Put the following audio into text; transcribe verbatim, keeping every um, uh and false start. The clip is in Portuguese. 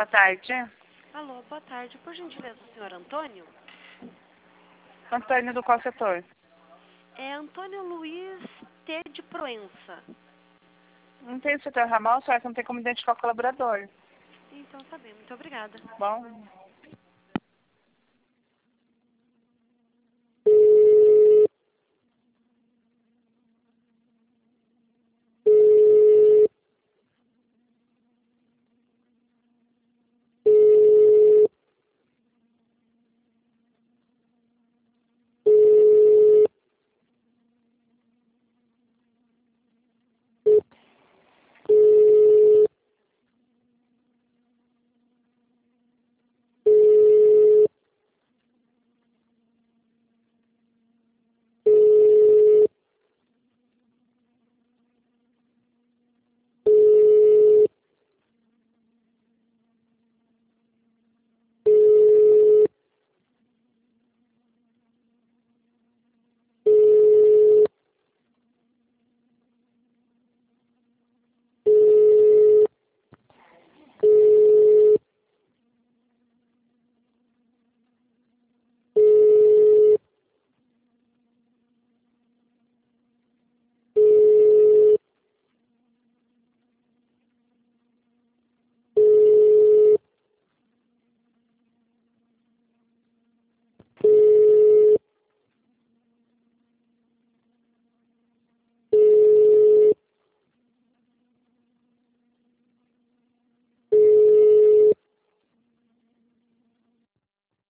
boa tarde. Alô, boa tarde. Por gentileza, o senhor Antônio? Antônio do qual setor? É Antônio Luiz T. de Proença. Não tem o setor ramal, só que não tem como identificar o colaborador. Então tá bem, muito obrigada. Bom.